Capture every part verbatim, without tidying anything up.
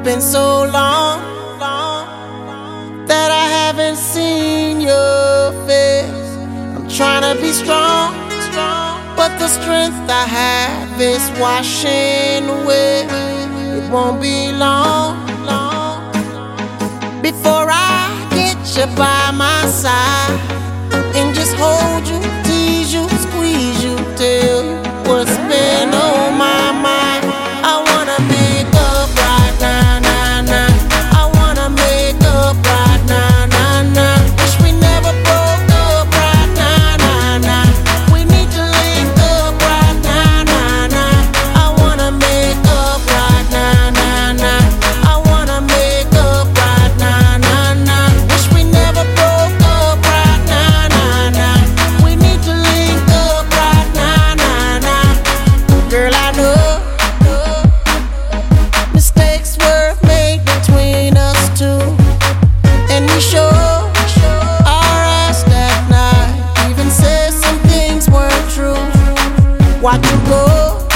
been so long, long that I haven't seen your face. I'm trying to be strong, strong, but the strength I have is washing away. It won't be long, long before I get you by my side and just hold you, tease you, squeeze you, tell you what's been on my mind. I wanna make up right now, now, now. I wanna make up right now, now, now. Wish we never broke up right now, now, now. We need to link up right now, now, now. I wanna make up right now, now, now. I wanna make up right now, now, now. Wish we never broke up right now, now, now. We need to link up right now, now, now. Girl, I know mistakes were made between us two, and we sure our ass that night even said some things weren't true. Watch you go,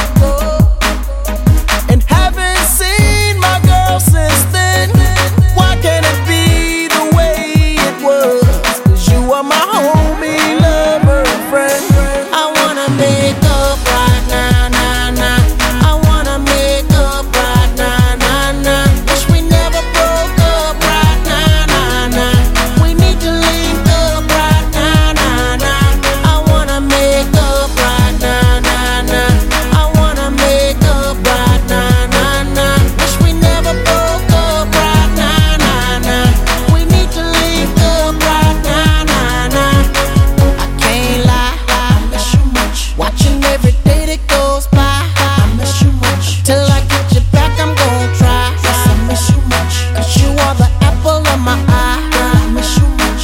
and haven't seen my girl since then. Why can't it be the way it was? 'Cause you are my homie, lover, and friend. I wanna make up right now, now, now. I wanna make up right now, now, now. Wish we never broke up right now, now, now. We need to link up right now, now, now. I wanna make up right now, now, now. I wanna make up right now, now, now. Wish we never broke up right now, now, now. We need to link up right now, now, now. I can't lie, I miss you much. Watching every day that goes by, I miss you much. Till I get you back, I'm gon' try. Yes, I miss you much. 'Cause you are the apple of my eye. I miss you much.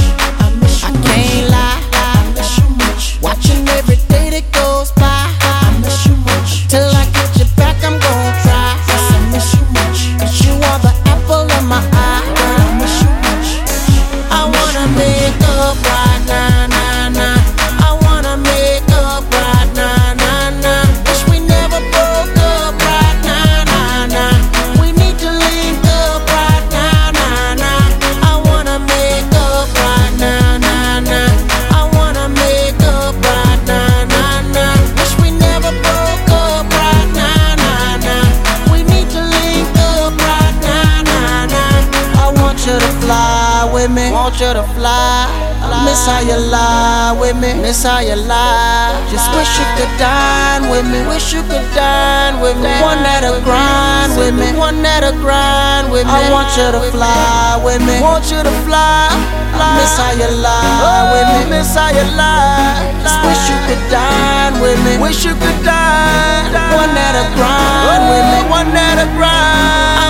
I miss you much. I can't lie, I miss you much. Watching every day that goes by, I miss you much. Till I get you back, I'm gon' try. Yes, I miss you much. 'Cause you are the apple of my eye. I miss you much. I wanna make up right now, now, now. I wanna make up right now, now, now. Wish we never broke up right now, now, now. We need to link up right now, now, now. I wanna make up right now, now, now. I wanna make up right now, now, now. Wish we never broke up right now, now, now. We need to link up right now, now, now. I want you to fly with me, want you to fly. I miss how you lie with me, miss how you lie. Just wish you could dine with me, wish you could dine with me. One that'll grind with me, one that'll grind with me. I want you to fly with me, want you to fly. I miss how you lie with me, miss how you lie. Just wish you could dine with me, wish you could dine. One that'll grind with me, one that'll grind.